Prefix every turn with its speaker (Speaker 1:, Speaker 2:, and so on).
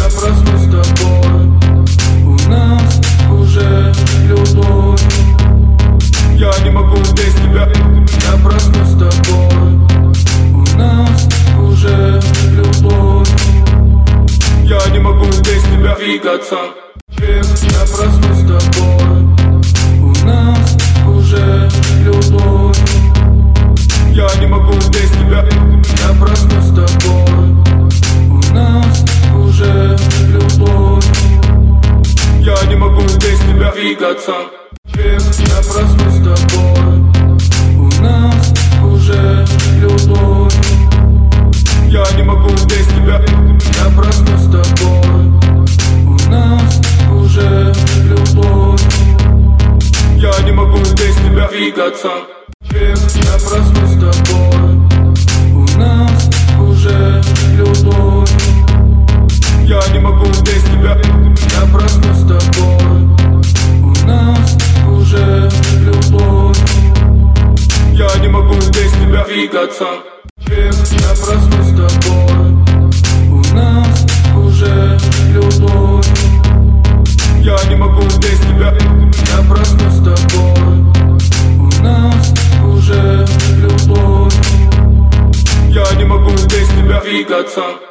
Speaker 1: проснусь с тобой, у нас уже любовь.
Speaker 2: Я не могу без тебя.
Speaker 1: Я проснусь с тобой, у нас уже любовь.
Speaker 2: Я не могу без тебя
Speaker 1: Двигаться. Я проснусь с тобой, у нас уже любовь.
Speaker 2: Я не могу без тебя.
Speaker 1: Я проснусь с тобой, у нас уже любовь.
Speaker 2: Я не могу без тебя
Speaker 1: Двигаться. Я проснусь с тобой, у нас уже любовь.
Speaker 2: Я не могу без тебя.
Speaker 1: Я проснусь с тобой, у нас уже любовь.
Speaker 2: Я не могу без тебя
Speaker 1: Двигаться. Я проснусь с тобой, у нас уже любовь.
Speaker 2: Я не могу без тебя.
Speaker 1: Я проснусь с тобой, у нас уже любовь.
Speaker 2: Я не могу без тебя
Speaker 1: Двигаться. Я проснусь с тобой, у нас уже любовь.
Speaker 2: Я не могу без тебя.
Speaker 1: Я проснусь с тобой, у нас уже любовь.
Speaker 2: Я не могу без тебя
Speaker 1: Двигаться.